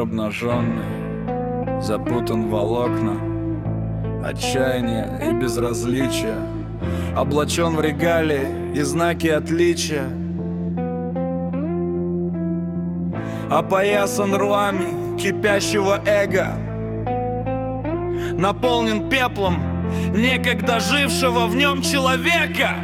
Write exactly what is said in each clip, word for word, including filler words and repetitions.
обнаженный, запутан в волокна отчаяния и безразличия, облачен в регалии и знаки отличия, опоясан рвами кипящего эго, наполнен пеплом некогда жившего в нем человека.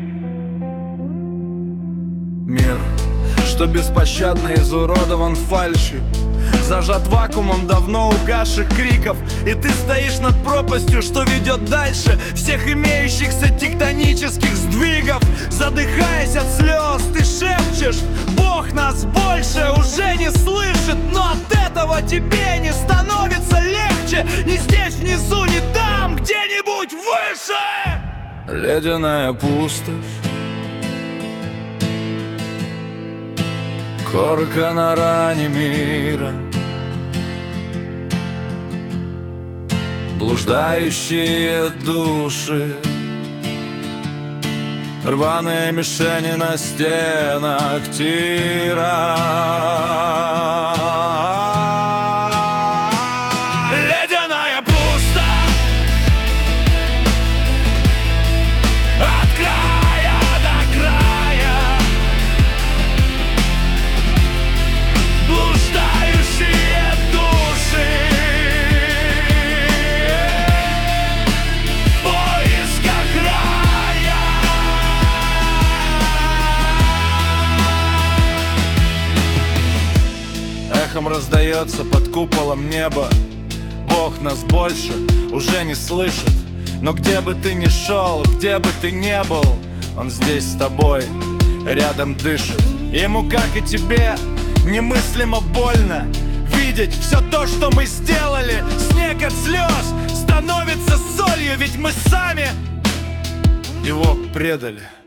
Мир, что беспощадно изуродован фальшью, зажат вакуумом давно угасших криков, и ты стоишь над пропастью, что ведет дальше всех имеющихся тектонических сдвигов. Задыхаясь от слез, ты шепчешь: Бог нас больше уже не слышит. Но от этого тебе не становится легче, ни здесь внизу, ни там, где-нибудь выше. Ледяная пустошь, корка на ране мира, блуждающие души, рваные мишени на стенах тира. Ледяная пустошь, от края до края, блуждающие души, в поисках рая. Эхом раздается под куполом неба: Бог нас больше уже не слышит. Но где бы ты ни шел, где бы ты не был, Он здесь с тобой, рядом дышит. Ему, как и тебе, немыслимо больно видеть все то, что мы сделали. Снег от слез становится солью, ведь мы сами его предали.